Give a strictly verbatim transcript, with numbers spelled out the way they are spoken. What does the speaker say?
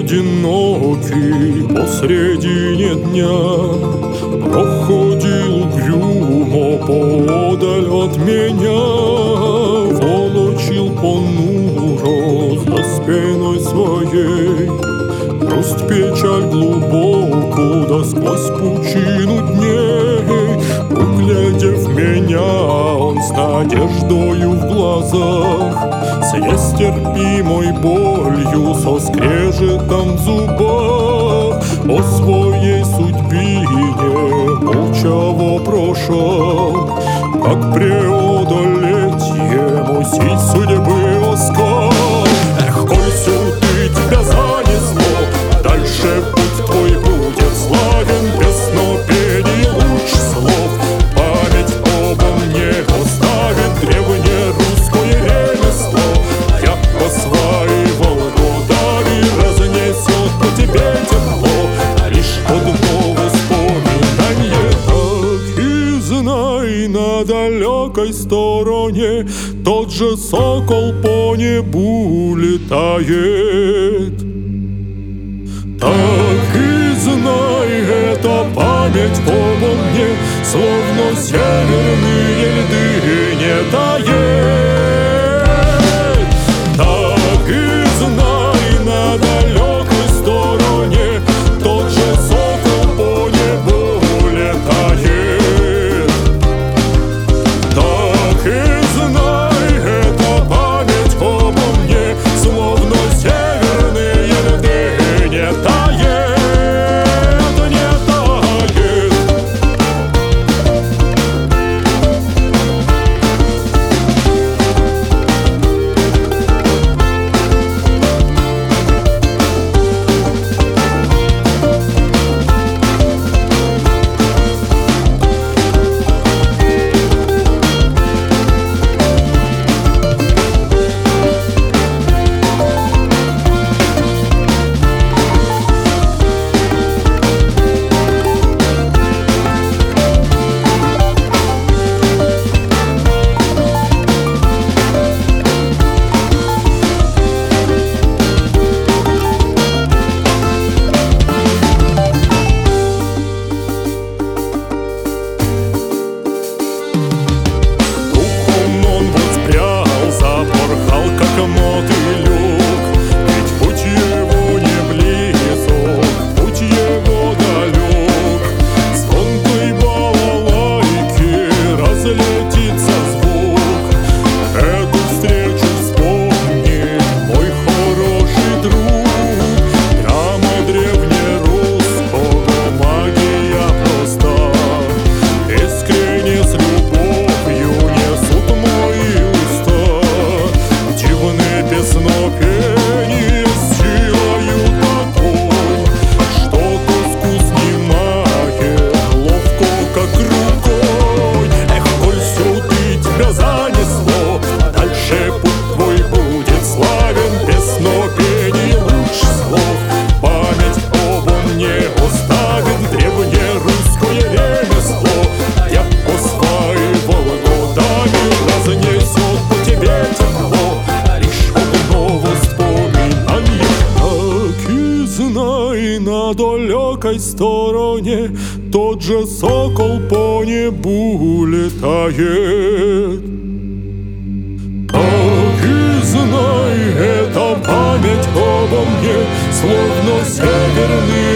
одинокий посредине дня проходил угрюмо поодаль от меня, волочил понуро за спиной своей грусть, печаль глубокую, да сквозь пучину дней. Углядев меня, он с надеждою в глазах, с нестерпимой болью, со скрежетом в зубах о своей судьбине молчаво прошел. Как преодолеть ему сей судьбы оскал? Эх, коль сюды тебя занесло, дальше путь твой будет славен, песнопений луч слов. Память обо мне оставит древнерусское ремесло. Я по своей Волгодаре разнесет по тебе тепло, лишь одно воспоминание. Так и знай, на далекой стороне тот же сокол по небу летает. Так и знай, эта память обо мне словно северные льды не тает. Так и знай, на далекой стороне тот же сокол по небу летает. Так и знай, эта память обо мне словно северные льды не тает, не тает. На далекой стороне тот же сокол по небу летает. Так и знай, эта память обо мне словно северный